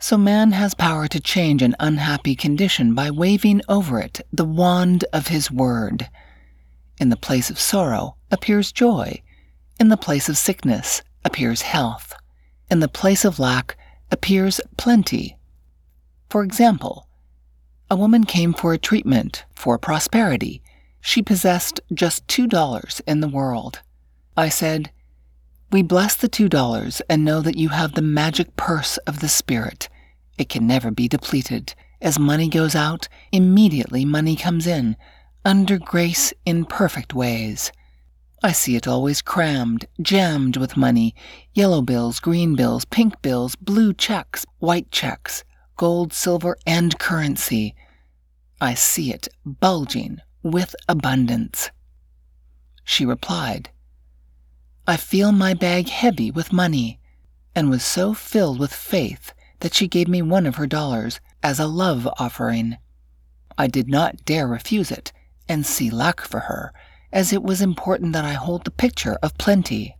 So man has power to change an unhappy condition by waving over it the wand of his word. In the place of sorrow appears joy. In the place of sickness appears health. In the place of lack appears plenty. For example, a woman came for a treatment for prosperity. She possessed just $2 in the world. I said, "We bless the $2 and know that you have the magic purse of the Spirit. It can never be depleted. As money goes out, immediately money comes in, under grace in perfect ways. I see it always crammed, jammed with money, yellow bills, green bills, pink bills, blue checks, white checks, gold, silver, and currency. I see it bulging with abundance." She replied, "I feel my bag heavy with money," and was so filled with faith that she gave me one of her dollars as a love offering. I did not dare refuse it and see lack for her, as it was important that I hold the picture of plenty.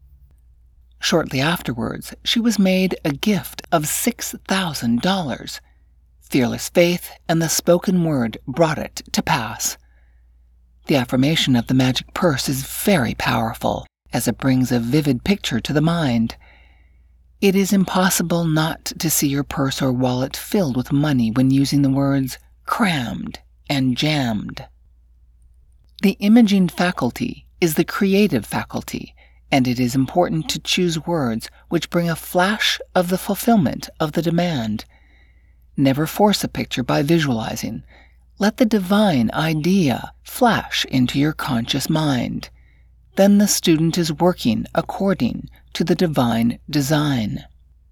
Shortly afterwards, she was made a gift of $6,000. Fearless faith and the spoken word brought it to pass. The affirmation of the magic purse is very powerful, as it brings a vivid picture to the mind. It is impossible not to see your purse or wallet filled with money when using the words crammed and jammed. The imaging faculty is the creative faculty, and it is important to choose words which bring a flash of the fulfillment of the demand. Never force a picture by visualizing. Let the divine idea flash into your conscious mind. Then the student is working according to the divine design.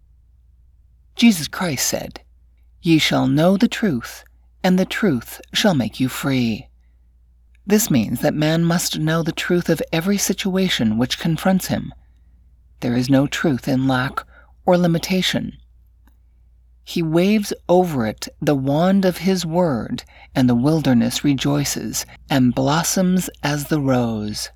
Jesus Christ said, "Ye shall know the truth, and the truth shall make you free." This means that man must know the truth of every situation which confronts him. There is no truth in lack or limitation. He waves over it the wand of his word, and the wilderness rejoices and blossoms as the rose.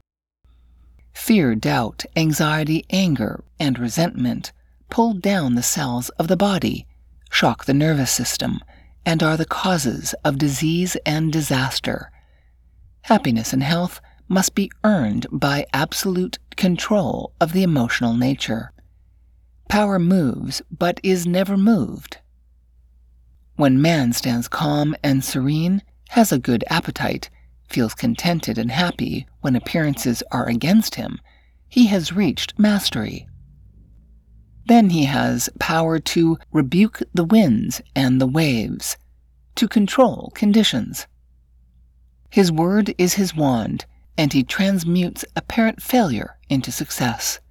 Fear, doubt, anxiety, anger, and resentment pull down the cells of the body, shock the nervous system, and are the causes of disease and disaster. Happiness and health must be earned by absolute control of the emotional nature. Power moves, but is never moved. When man stands calm and serene, has a good appetite, feels contented and happy when appearances are against him, he has reached mastery. Then he has power to rebuke the winds and the waves, to control conditions. His word is his wand, and he transmutes apparent failure into success.